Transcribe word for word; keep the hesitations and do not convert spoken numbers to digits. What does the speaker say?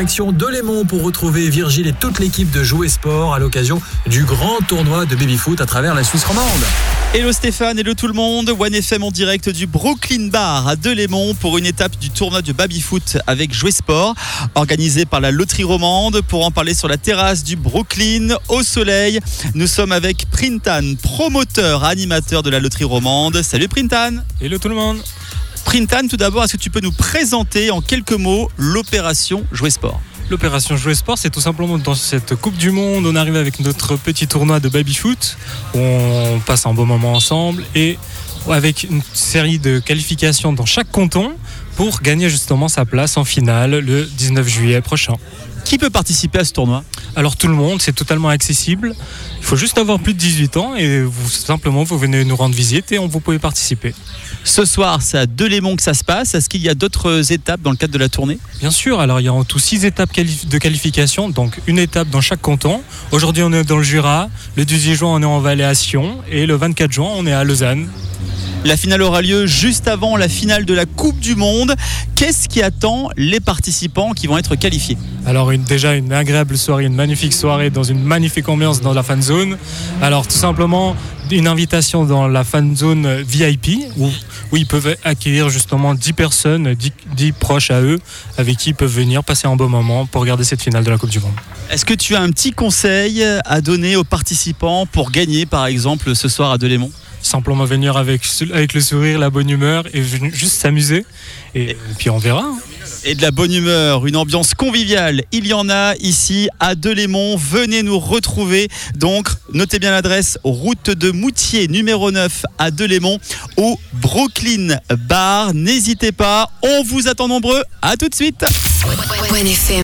direction Delémont pour retrouver Virgile et toute l'équipe de Jouer Sport à l'occasion du grand tournoi de baby-foot à travers la Suisse romande. Hello Stéphane, hello tout le monde. One F M en direct du Brooklyn Bar à Delémont pour une étape du tournoi de baby-foot avec Jouer Sport, organisé par la loterie romande. Pour en parler sur la terrasse du Brooklyn, au soleil, nous sommes avec Printan, promoteur, animateur de la loterie romande. Salut Printan. Hello tout le monde. Printan, tout d'abord, est-ce que tu peux nous présenter en quelques mots l'opération Jouer Sport ? L'opération Jouer Sport, c'est tout simplement dans cette Coupe du Monde, on arrive avec notre petit tournoi de baby-foot, où on passe un bon moment ensemble et avec une série de qualifications dans chaque canton pour gagner justement sa place en finale le dix-neuf juillet prochain. Qui peut participer à ce tournoi ? Alors tout le monde, c'est totalement accessible. Il faut juste avoir plus de dix-huit ans et vous, simplement vous venez nous rendre visite et on, vous pouvez participer. Ce soir, c'est à Delémont que ça se passe. Est-ce qu'il y a d'autres étapes dans le cadre de la tournée ? Bien sûr, alors il y a en tout six étapes de qualification, donc une étape dans chaque canton. Aujourd'hui on est dans le Jura, le dix-huit juin on est en Valais à Sion et le vingt-quatre juin on est à Lausanne. La finale aura lieu juste avant la finale de la Coupe du Monde. Qu'est-ce qui attend les participants qui vont être qualifiés ? Alors une, déjà une agréable soirée, une magnifique soirée dans une magnifique ambiance dans la fan zone. Alors tout simplement une invitation dans la fan zone V I P où, où ils peuvent accueillir justement dix personnes, dix, dix proches à eux avec qui ils peuvent venir passer un bon moment pour regarder cette finale de la Coupe du Monde. Est-ce que tu as un petit conseil à donner aux participants pour gagner par exemple ce soir à Delémont ? Simplement venir avec, avec le sourire, la bonne humeur et juste s'amuser et, et puis on verra. Et de la bonne humeur, une ambiance conviviale, il y en a ici à Delémont. Venez nous retrouver. Donc, notez bien l'adresse, route de Moutier, numéro neuf à Delémont, au Brooklyn Bar. N'hésitez pas, on vous attend nombreux. À tout de suite.